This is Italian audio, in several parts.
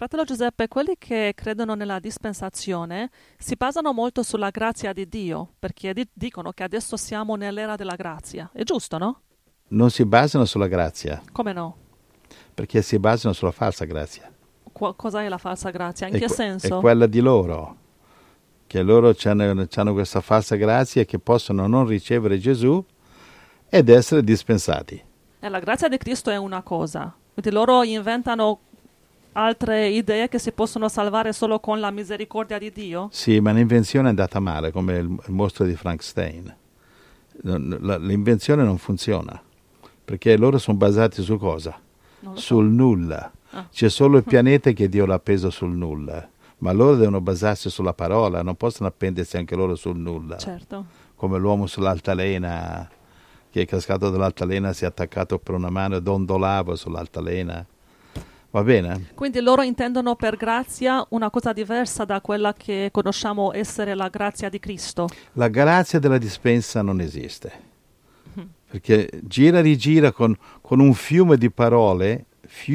Fratello Giuseppe, quelli che credono nella dispensazione si basano molto sulla grazia di Dio, perché dicono che adesso siamo nell'era della grazia. È giusto, no? Non si basano sulla grazia, Come no? perché si basano sulla falsa grazia. Cos'è la falsa grazia? In che È senso? quella di loro, che loro hanno questa falsa grazia che possono non ricevere Gesù ed essere dispensati. La grazia di Cristo è una cosa, quindi loro inventano altre idee che si possono salvare solo con la misericordia di Dio? Sì, ma l'invenzione è andata male, come il mostro di Frankenstein. L'invenzione non funziona, perché loro sono basati su cosa? Non lo so. Sul nulla. Ah. C'è solo il pianeta che Dio l'ha appeso sul nulla, ma loro devono basarsi sulla parola, non possono appendersi anche loro sul nulla. Certo. Come l'uomo sull'altalena, che è cascato dall'altalena, si è attaccato per una mano e dondolava sull'altalena. Va bene? Quindi loro intendono per grazia una cosa diversa da quella che conosciamo essere la grazia di Cristo. La grazia della dispensa non esiste, perché gira e rigira con un fiumi di parole,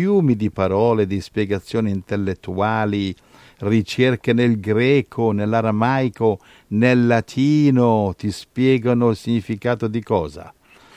di spiegazioni intellettuali, ricerche nel greco, nell'aramaico, nel latino, ti spiegano il significato di cosa.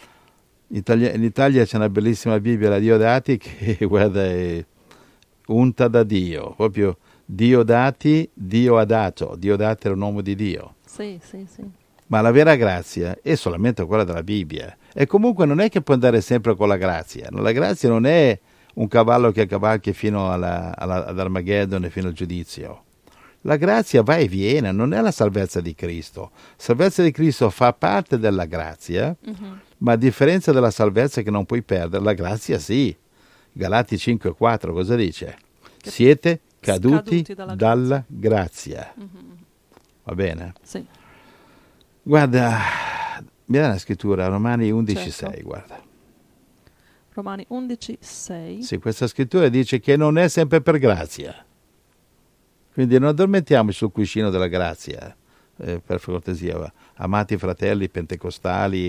In Italia c'è una bellissima Bibbia, la Diodati, che guarda, è unta da Dio, proprio Diodati, Dio ha dato. Diodati era un uomo di Dio. Sì, sì, sì. Ma la vera grazia è solamente quella della Bibbia. E comunque non è che può andare sempre con la grazia. La grazia non è un cavallo che cavalchi fino ad Armageddon e fino al giudizio. La grazia va e viene, non è la salvezza di Cristo. La salvezza di Cristo fa parte della grazia, ma a differenza della salvezza che non puoi perdere, la grazia sì. Galati 5,4 cosa dice? Siete caduti dalla grazia. Va bene? Sì. Guarda, mi dà la scrittura, Romani 11,6, Certo. guarda. Romani 11,6. Sì, questa scrittura dice che non è sempre per grazia. Quindi non addormentiamoci sul cuscino della grazia, per cortesia, amati fratelli pentecostali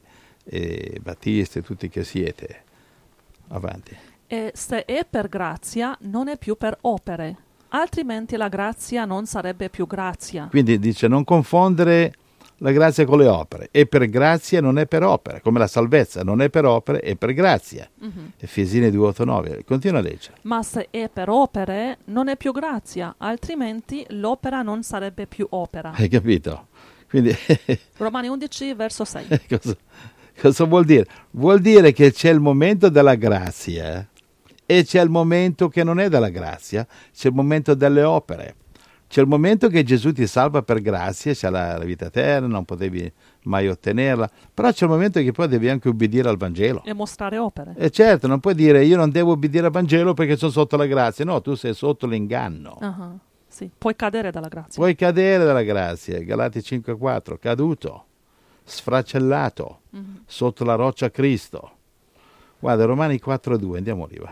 e battisti, tutti che siete. Avanti. E se è per grazia, non è più per opere, altrimenti la grazia non sarebbe più grazia. Quindi dice non confondere la grazia con le opere. È per grazia, non è per opere. Come la salvezza non è per opere, è per grazia. Efesini 2,8-9. Continua a leggere. Ma se è per opere, non è più grazia, altrimenti l'opera non sarebbe più opera. Hai capito? Quindi Romani 11, verso 6. cosa vuol dire? Vuol dire che c'è il momento della grazia e c'è il momento che non è della grazia, c'è il momento delle opere. C'è il momento che Gesù ti salva per grazia, c'è la vita eterna, non potevi mai ottenerla, però c'è il momento che poi devi anche ubbidire al Vangelo. E mostrare opere. E certo, non puoi dire io non devo ubbidire al Vangelo perché sono sotto la grazia, no, tu sei sotto l'inganno. Sì, puoi cadere dalla grazia. Puoi cadere dalla grazia, Galati 5,4, caduto, sfracellato, sotto la roccia Cristo. Guarda, Romani 4,2, andiamo lì, va.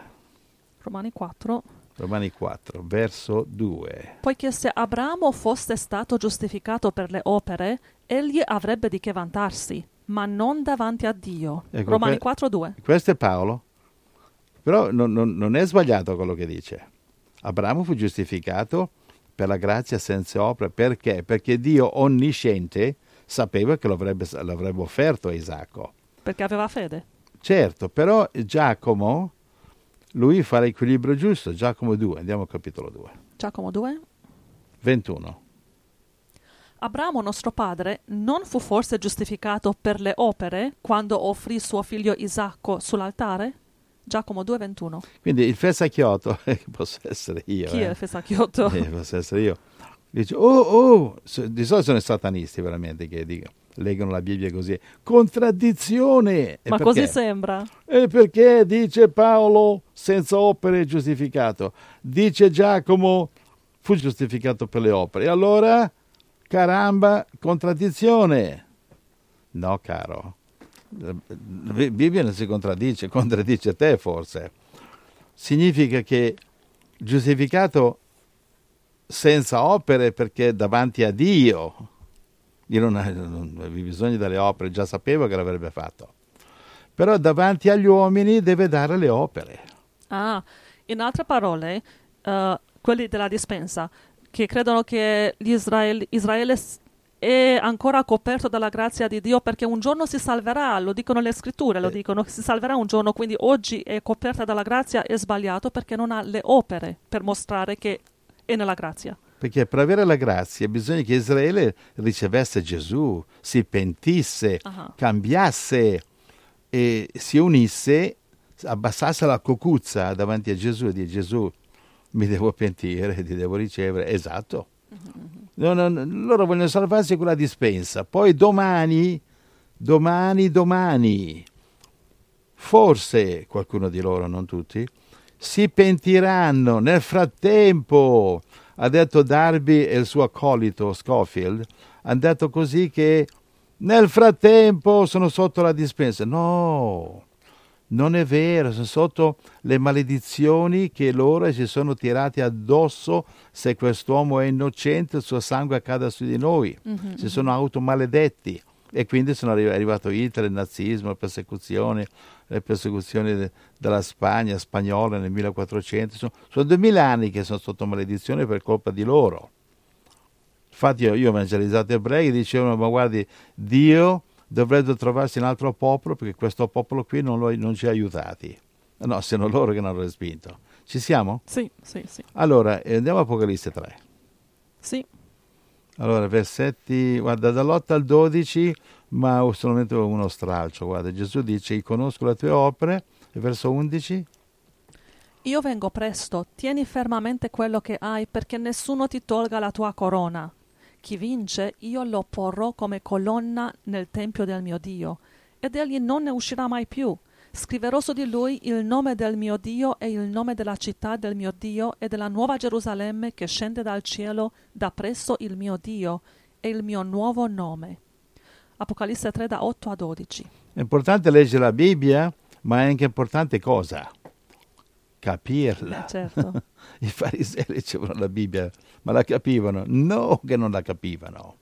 Romani 4, verso 2. Poiché se Abramo fosse stato giustificato per le opere, egli avrebbe di che vantarsi, ma non davanti a Dio. Ecco, Romani 4,2. Questo è Paolo, però non è sbagliato quello che dice. Abramo fu giustificato per la grazia senza opere. Perché? Perché Dio onnisciente sapeva che l'avrebbe offerto a Isacco. Perché aveva fede. Certo, però Giacomo, lui fa l'equilibrio giusto. Giacomo 2, andiamo al capitolo 2. Giacomo 2. 21. Abramo nostro padre non fu forse giustificato per le opere quando offrì suo figlio Isacco sull'altare? Giacomo 2,21. Quindi il fessacchiotto, posso essere io. Chi è il fessacchiotto? Posso essere io. Dice, di solito sono i satanisti veramente che leggono la Bibbia così. Contraddizione! Ma così sembra. E perché dice Paolo senza opere è giustificato? Dice Giacomo fu giustificato per le opere. E allora, caramba, contraddizione. No, caro. La Bibbia non si contraddice te forse. Significa che giustificato senza opere perché davanti a Dio non avevi bisogno delle opere, già sapeva che l'avrebbe fatto, però davanti agli uomini deve dare le opere. In altre parole, quelli della dispensa, che credono che Israele è ancora coperto dalla grazia di Dio perché un giorno si salverà, lo dicono le scritture, lo dicono, si salverà un giorno, quindi oggi è coperta dalla grazia, è sbagliato perché non ha le opere per mostrare che è nella grazia. Perché per avere la grazia bisogna che Israele ricevesse Gesù, si pentisse, cambiasse e si unisse, abbassasse la cocuzza davanti a Gesù e dire: Gesù, mi devo pentire, ti devo ricevere. Esatto. Loro vogliono salvarsi con la dispensa. Poi domani, forse qualcuno di loro, non tutti, si pentiranno. Nel frattempo, ha detto Darby e il suo accolito Scofield, hanno detto così che nel frattempo sono sotto la dispensa. No, non è vero, sono sotto le maledizioni che loro si sono tirati addosso. Se quest'uomo è innocente, il suo sangue accada su di noi. Si sono automaledetti. E quindi sono arrivato Hitler, il nazismo, le persecuzioni della Spagna spagnola nel 1400. Sono 2000 anni che sono sotto maledizione per colpa di loro. Infatti io ho evangelizzato ebrei e dicevano: ma guardi, Dio dovrebbe trovarsi un altro popolo perché questo popolo qui non ci ha aiutati. No, sono loro che l'hanno respinto. Ci siamo? Sì. Allora, andiamo a Apocalisse 3. Sì. Allora, versetti, guarda, dall'8 al 12, ma solamente uno stralcio. Guarda, Gesù dice: conosco le tue opere, e verso 11. Io vengo presto, tieni fermamente quello che hai, perché nessuno ti tolga la tua corona. Chi vince, io lo porrò come colonna nel tempio del mio Dio, ed egli non ne uscirà mai più. Scriverò su di lui il nome del mio Dio e il nome della città del mio Dio e della nuova Gerusalemme che scende dal cielo da presso il mio Dio e il mio nuovo nome. Apocalisse 3 da 8 a 12. È importante leggere la Bibbia, ma è anche importante cosa? Capirla. Certo. I farisei leggevano la Bibbia, ma la capivano? No, che non la capivano.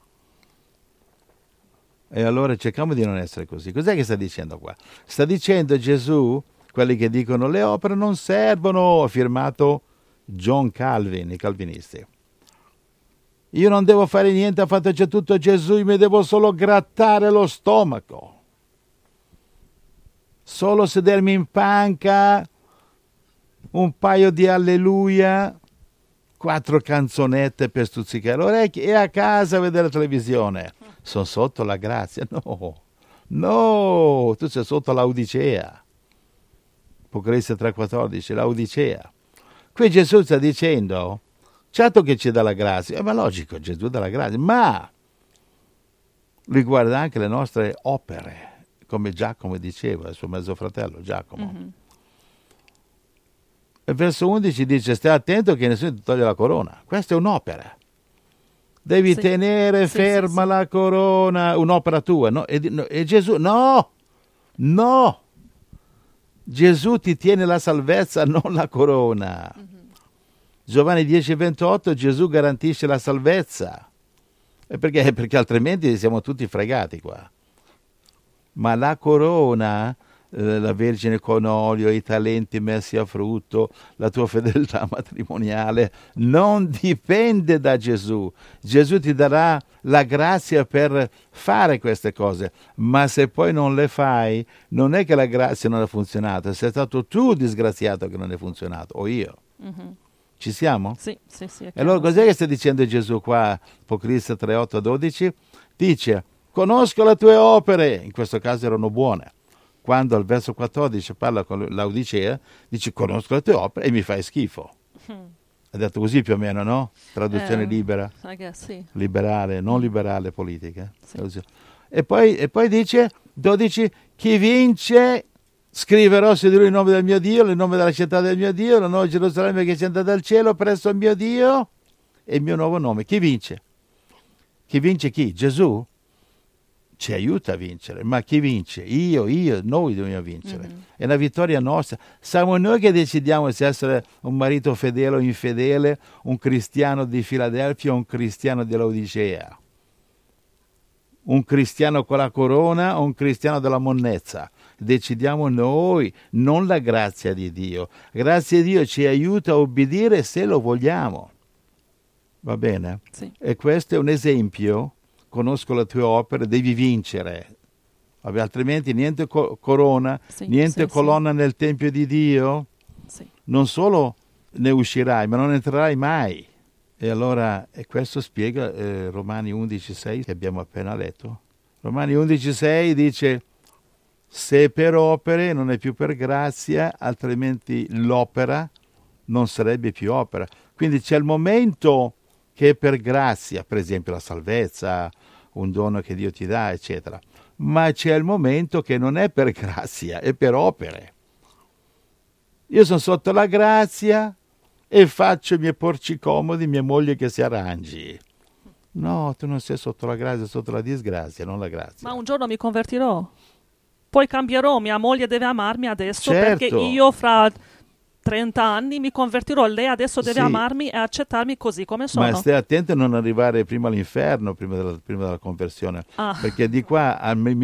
E allora cerchiamo di non essere così. Cos'è che sta dicendo qua? Sta dicendo Gesù, quelli che dicono le opere non servono, ha firmato John Calvin, i calvinisti. Io non devo fare niente, ha fatto già tutto Gesù, mi devo solo grattare lo stomaco. Solo sedermi in panca, un paio di alleluia, 4 canzonette per stuzzicare le orecchie e a casa a vedere la televisione. Sono sotto la grazia? No, tu sei sotto l'Odicea. Apocalisse 3,14, l'Odicea. Qui Gesù sta dicendo, certo che ci dà la grazia, ma logico, Gesù dà la grazia, ma riguarda anche le nostre opere, come Giacomo diceva, il suo mezzo fratello Giacomo. Il verso 11 dice: stai attento che nessuno ti toglie la corona. Questa è un'opera. Devi tenere ferma la corona, un'opera tua. No? E Gesù, no! Gesù ti tiene la salvezza, non la corona. Giovanni 10,28, Gesù garantisce la salvezza. E perché? Perché altrimenti siamo tutti fregati qua. Ma la corona, la Vergine con olio, i talenti messi a frutto, la tua fedeltà matrimoniale, non dipende da Gesù. Gesù ti darà la grazia per fare queste cose, ma se poi non le fai, non è che la grazia non ha funzionato, sei stato tu disgraziato che non è funzionato, o io. Ci siamo? Sì. E allora cos'è che sta dicendo Gesù qua, Apocalisse 3, 8 a 12? Dice: conosco le tue opere, in questo caso erano buone. Quando al verso 14 parla con l'Odicea, dice: conosco le tue opere e mi fai schifo. Ha detto così più o meno, no? Traduzione libera, sì. Liberale, non liberale politica. Sì. E poi dice 12: chi vince, scriverò su di lui il nome del mio Dio, il nome della città del mio Dio, la nuova Gerusalemme che scende dal cielo presso il mio Dio e il mio nuovo nome. Chi vince? Chi vince chi? Gesù? Ci aiuta a vincere, ma chi vince? Noi dobbiamo vincere. È una vittoria nostra. Siamo noi che decidiamo se essere un marito fedele o infedele, un cristiano di Filadelfia o un cristiano dell'Odicea. Un cristiano con la corona o un cristiano della monnezza. decidiamo noi, non la grazia di Dio. La grazia di Dio ci aiuta a obbedire se lo vogliamo. Va bene? Sì. E questo è un esempio. Conosco le tue opere, devi vincere. Vabbè, altrimenti niente corona, Sì, niente sì, colonna nel Tempio di Dio. Sì. Non solo ne uscirai, ma non entrerai mai. E allora, e questo spiega Romani 11,6 che abbiamo appena letto. Romani 11,6 dice: se per opere non è più per grazia, altrimenti l'opera non sarebbe più opera. Quindi c'è il momento che è per grazia, per esempio la salvezza, un dono che Dio ti dà, eccetera. Ma c'è il momento che non è per grazia, è per opere. Io sono sotto la grazia e faccio i miei porci comodi, mia moglie che si arrangi. No, tu non sei sotto la grazia, sei sotto la disgrazia, non la grazia. Ma un giorno mi convertirò. Poi cambierò, mia moglie deve amarmi adesso, Certo. perché io fra 30 anni mi convertirò, lei adesso deve Sì. amarmi e accettarmi così come sono. Ma stai attento a non arrivare prima all'inferno, prima della conversione. Ah. Perché di qua a mi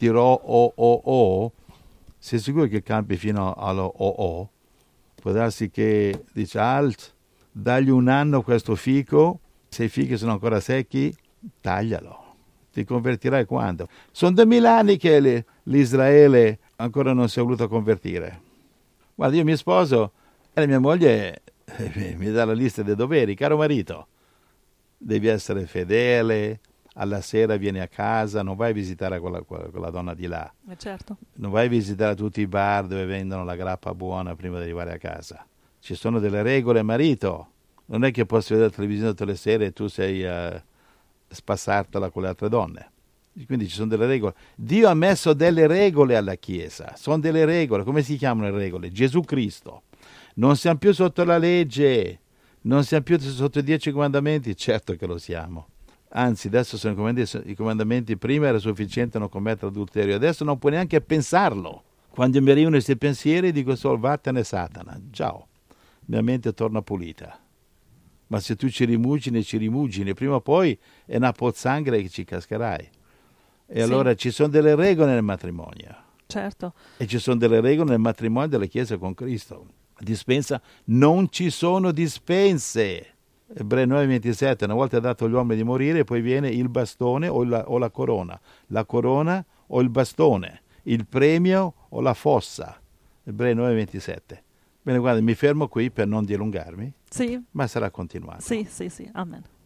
convertirò sei sicuro che campi fino allo può darsi che dice alt, dagli un anno a questo fico, se i fichi sono ancora secchi, taglialo. Ti convertirai quando? Sono 2000 anni che l'Israele ancora non si è voluto convertire. Guarda, io mi sposo e mia moglie mi dà la lista dei doveri. Caro marito, devi essere fedele, alla sera vieni a casa, non vai a visitare quella donna di là. Certo. Non vai a visitare tutti i bar dove vendono la grappa buona prima di arrivare a casa. Ci sono delle regole, marito. Non è che posso vedere la televisione tutte le sere e tu sei a spassartela con le altre donne. Quindi ci sono delle regole. Dio ha messo delle regole alla Chiesa. Sono delle regole. Come si chiamano le regole? Gesù Cristo. Non siamo più sotto la legge. Non siamo più sotto i 10 comandamenti. Certo che lo siamo. Anzi, adesso sono i comandamenti. Prima era sufficiente non commettere adulterio. Adesso non puoi neanche pensarlo. Quando mi arrivano questi pensieri dico solo vattene Satana. Ciao. Mia mente torna pulita. Ma se tu ci rimugini, prima o poi è una pozzanghera che ci cascherai. E allora ci sono delle regole nel matrimonio. Certo. E ci sono delle regole nel matrimonio della Chiesa con Cristo. Dispensa, non ci sono dispense. Ebrei 9,27, una volta dato agli uomini di morire, poi viene il bastone o la corona. La corona o il bastone, il premio o la fossa. Ebrei 9,27. Bene, guarda, mi fermo qui per non dilungarmi. Sì. Ma sarà continuato. Sì, amen.